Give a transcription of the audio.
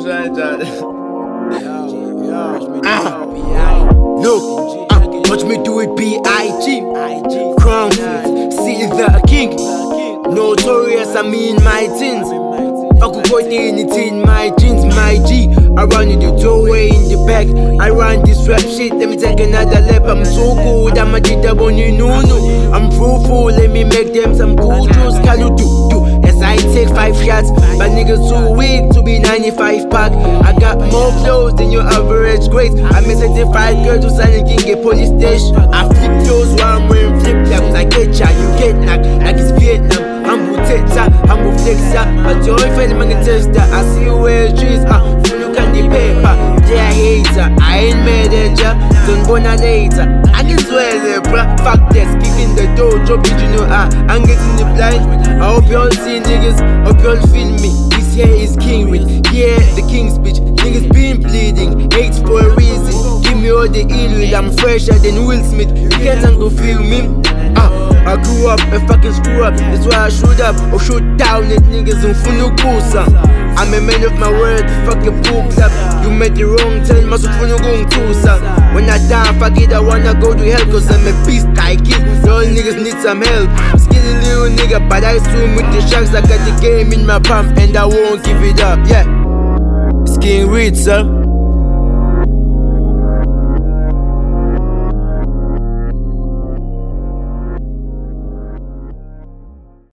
Look, watch me do it B.I.G. Crown Fit, see the king. Notorious, I mean my tins. I could put anything, my jeans, my G. I run in the doorway in the back. I run this rap shit, let me take another lap. I'm so good, I'm a jita boni no. I'm fruitful, let me make them some cool juice. Kalu do. As I take 5 shots, my niggas too weak to be 95 pack. I got more flows than your average grades. I'm a certified girl to sign king a police station. I flip flows while I'm wearing flip flops. I get ya, you get knocked like it's Vietnam. I'm Buteta, I'm Buflexa. I join friend, man, test that. I see you wear trees, full of candy paper. Yeah, hater, I ain't mad at ya. Don't wanna later. I can swear it, bruh. Fuck this, kicking the door, dropping you know, I'm getting the blind. I hope y'all see niggas, hope y'all feel me. This here is King with, yeah, the King's bitch. Niggas been bleeding, hates for a reason. Give me all the ill will, I'm fresher than Will Smith. You can't go feel me. I grew up and fucking screw up. That's why I shoot up or shoot down at niggas in Funukusa. I'm a man of my word, fucking books up. You made the wrong turn, must Funugun Kusa. When I die, fuck it, I wanna go to hell, cause I'm a beast, I kill. Y'all niggas need some help. Skinny little nigga, but I swim with the sharks. I got the game in my palm and I won't give it up, yeah. Skin rich, sir.